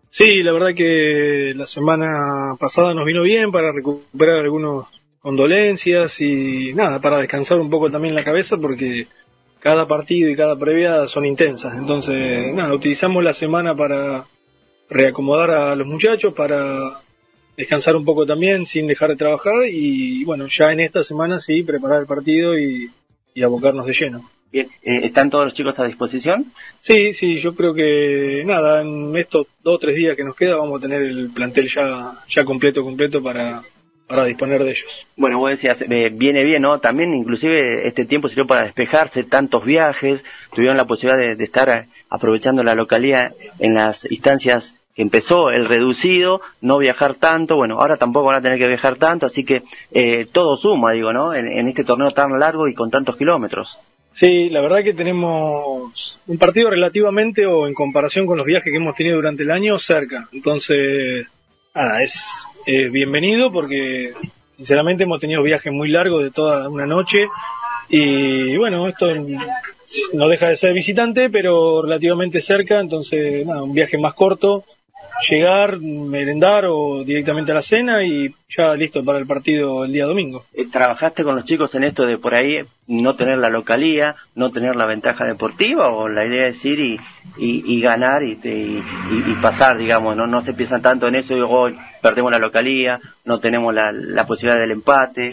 Sí, la verdad que la semana pasada nos vino bien para recuperar algunas condolencias y nada, para descansar un poco también la cabeza porque cada partido y cada previa son intensas. Entonces, nada, utilizamos la semana para reacomodar a los muchachos, para descansar un poco también sin dejar de trabajar y bueno, ya en esta semana sí, preparar el partido y abocarnos de lleno. Bien, ¿están todos los chicos a disposición? Sí, sí, yo creo que nada, en estos 2 o 3 días que nos queda vamos a tener el plantel ya completo para disponer de ellos. Bueno, vos decías, viene bien, ¿no? También inclusive este tiempo sirvió para despejarse, tantos viajes, tuvieron la posibilidad de estar aprovechando la localidad en las instancias que empezó el reducido, no viajar tanto, bueno, ahora tampoco van a tener que viajar tanto, así que todo suma, digo, ¿no? En este torneo tan largo y con tantos kilómetros. Sí, la verdad que tenemos un partido relativamente o en comparación con los viajes que hemos tenido durante el año cerca. Entonces, nada, es bienvenido porque sinceramente hemos tenido viajes muy largos de toda una noche y bueno, esto no deja de ser visitante, pero relativamente cerca, entonces nada, un viaje más corto, llegar, merendar o directamente a la cena y ya listo para el partido el día domingo. ¿Trabajaste con los chicos en esto de por ahí no tener la localía, no tener la ventaja deportiva, o la idea es ir y ganar y pasar, digamos, no se piensan tanto en eso, digo, oh, perdemos la localía, no tenemos la posibilidad del empate?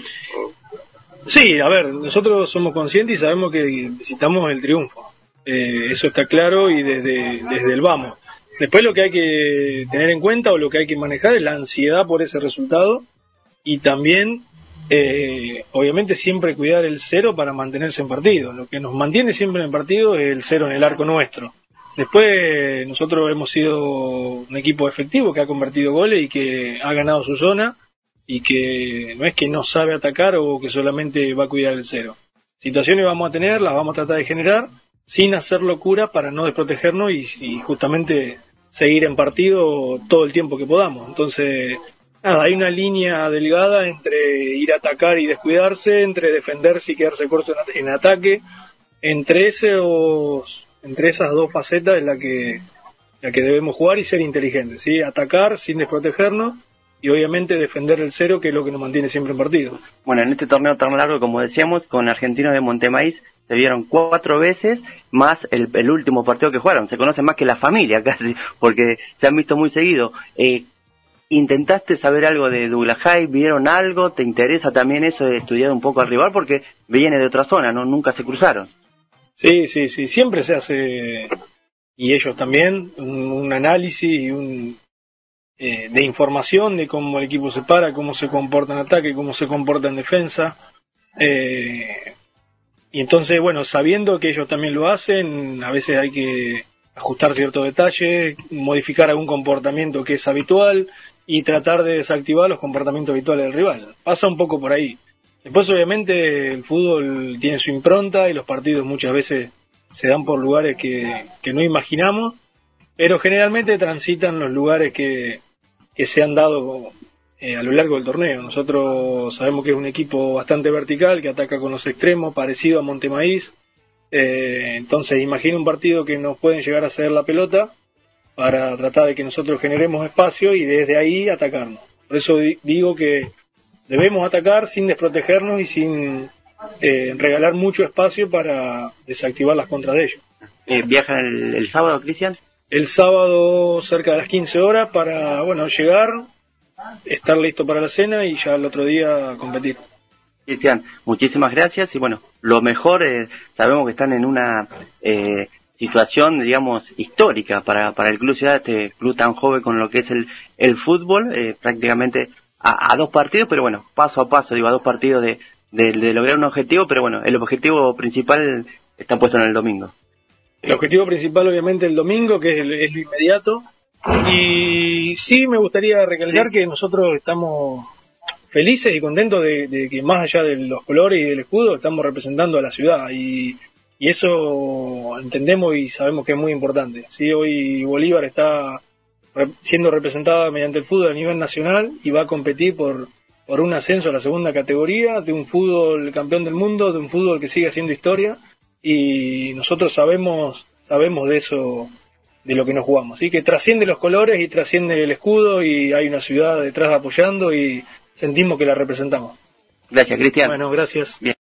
Sí, a ver, nosotros somos conscientes y sabemos que necesitamos el triunfo, eso está claro y desde el vamos. Después lo que hay que tener en cuenta o lo que hay que manejar es la ansiedad por ese resultado y también, obviamente, siempre cuidar el cero para mantenerse en partido. Lo que nos mantiene siempre en partido es el cero en el arco nuestro. Después nosotros hemos sido un equipo efectivo que ha convertido goles y que ha ganado su zona y que no es que no sabe atacar o que solamente va a cuidar el cero. Situaciones vamos a tener, las vamos a tratar de generar sin hacer locura para no desprotegernos y justamente seguir en partido todo el tiempo que podamos. Entonces, nada, hay una línea delgada entre ir a atacar y descuidarse, entre defenderse y quedarse corto en ataque, entre esas dos facetas en la que debemos jugar y ser inteligentes, ¿sí? Atacar sin desprotegernos y obviamente defender el cero, que es lo que nos mantiene siempre en partido. Bueno, en este torneo tan largo, como decíamos, con Argentinos de Montemaíz, se vieron 4 veces, más el último partido que jugaron. Se conocen más que la familia casi, porque se han visto muy seguido. ¿Intentaste saber algo de Douglas Haig? ¿Vieron algo? ¿Te interesa también eso de estudiar un poco al rival? Porque viene de otra zona, ¿no? Nunca se cruzaron. Sí, siempre se hace, y ellos también, un análisis y de información de cómo el equipo se para, cómo se comporta en ataque, cómo se comporta en defensa. Y entonces, bueno, sabiendo que ellos también lo hacen, a veces hay que ajustar ciertos detalles, modificar algún comportamiento que es habitual y tratar de desactivar los comportamientos habituales del rival. Pasa un poco por ahí. Después, obviamente, el fútbol tiene su impronta y los partidos muchas veces se dan por lugares que no imaginamos, pero generalmente transitan los lugares que se han dado a lo largo del torneo. Nosotros sabemos que es un equipo bastante vertical, que ataca con los extremos, parecido a Montemaíz. Entonces imagina un partido que nos pueden llegar a ceder la pelota para tratar de que nosotros generemos espacio y desde ahí atacarnos. Por eso digo que debemos atacar sin desprotegernos y sin regalar mucho espacio para desactivar las contras de ellos. ¿Viajan el sábado, Cristian? El sábado cerca de las 15 horas para, bueno, llegar, estar listo para la cena y ya el otro día competir. Cristian, muchísimas gracias y bueno, lo mejor, sabemos que están en una situación, digamos, histórica para el Club Ciudad, este club tan joven con lo que es el fútbol, prácticamente a 2 partidos, pero bueno, paso a paso, digo, a 2 partidos de lograr un objetivo, pero bueno, el objetivo principal está puesto en el domingo. El objetivo principal, obviamente, el domingo, que es lo inmediato. Y sí, me gustaría recalcar que nosotros estamos felices y contentos de que más allá de los colores y del escudo, estamos representando a la ciudad. Y eso entendemos y sabemos que es muy importante. Sí, hoy Bolívar está siendo representada mediante el fútbol a nivel nacional y va a competir por un ascenso a la segunda categoría, de un fútbol campeón del mundo, de un fútbol que sigue haciendo historia. Y nosotros sabemos de lo que nos jugamos. Así que trasciende los colores y trasciende el escudo y hay una ciudad detrás apoyando y sentimos que la representamos. Gracias, Cristian. Bueno, gracias. Bien.